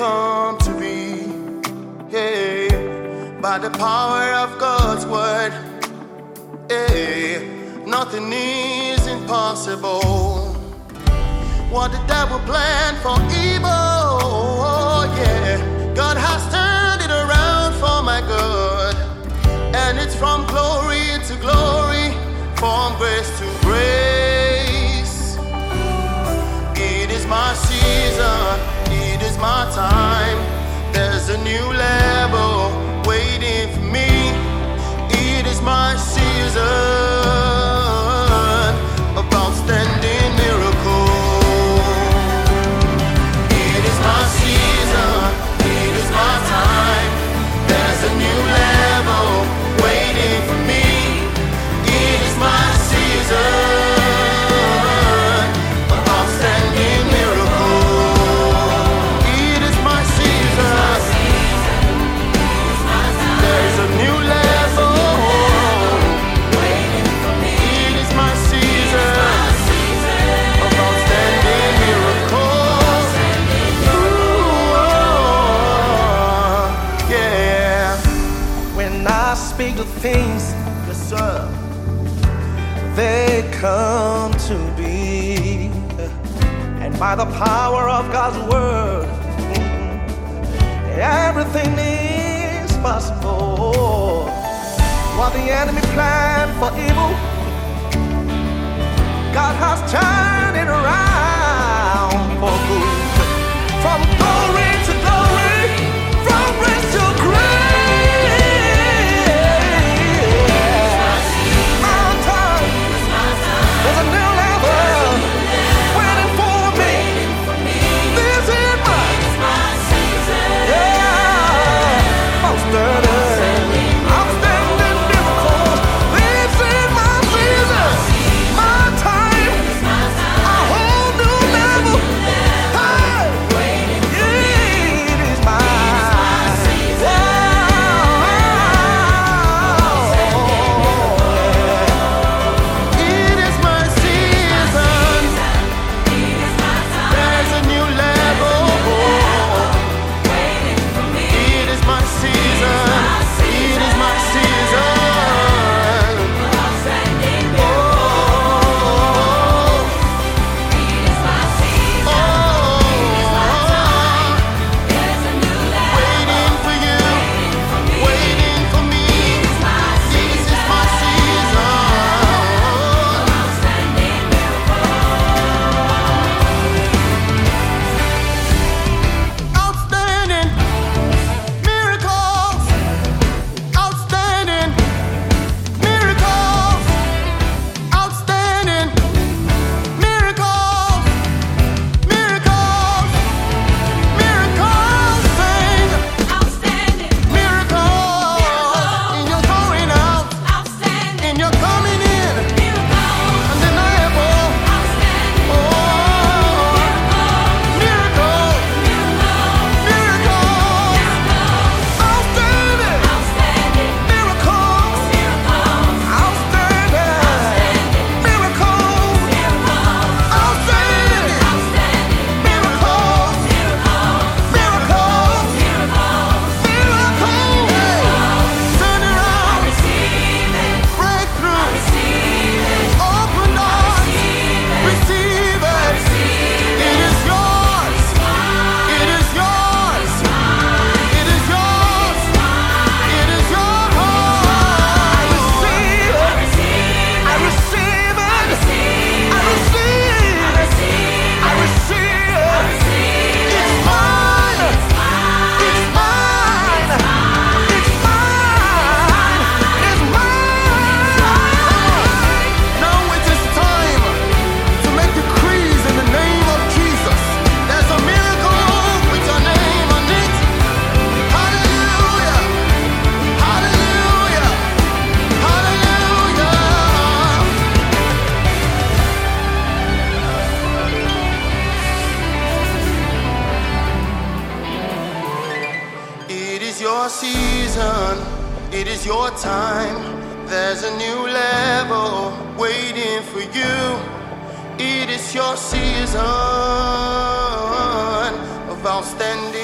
come to be. Hey, by the power of God's word. Hey, nothing is impossible. What the devil planned for evil, yeah, God has turned it around for my good. And it's from glory to glory, from grace to grace. It is my season, it is my time. There's a new level waiting for me. It is my season of outstanding miracles. It is my season, it is my time. There's a new level waiting for me. It is my season of outstanding miracles. It is my season. There's a new level waiting for me. It is my season of outstanding miracles. Ooh, yeah. When I speak of things, Yes, sir. they come to be. And by the power of God's word, everything is possible. What the enemy planned for evil, God has turned it around for good. From glory to glory, from grace to grace. My time, there's a new level waiting for me. This is my season. Yeah, outstanding miracles. This is my season, my time, a whole new level. Hey, yeah, it is my season. It is my season. There's a new level. It is my season. It is my season. Oh, waiting for you, waiting for me. This is my season. Outstanding miracles, outstanding miracles, outstanding miracles, miracles, miracles, sing miracles in your going out, in your coming in, undeniable. Oh, miracles, miracles, outstanding miracles, outstanding miracles, outstanding miracles, miracles, turn around, breakthrough, open doors, receive it. It is yours. It is yours. It is yours. It is yours. I receive it. I receive it. I receive it. It's mine. It's mine. It's mine. It's mine. Now it is time to make decrees in the name of Jesus. There's a miracle with your name on it. Hallelujah. Hallelujah. Hallelujah. It is your season, it is your time. There's a new level waiting for you. It is your season of outstanding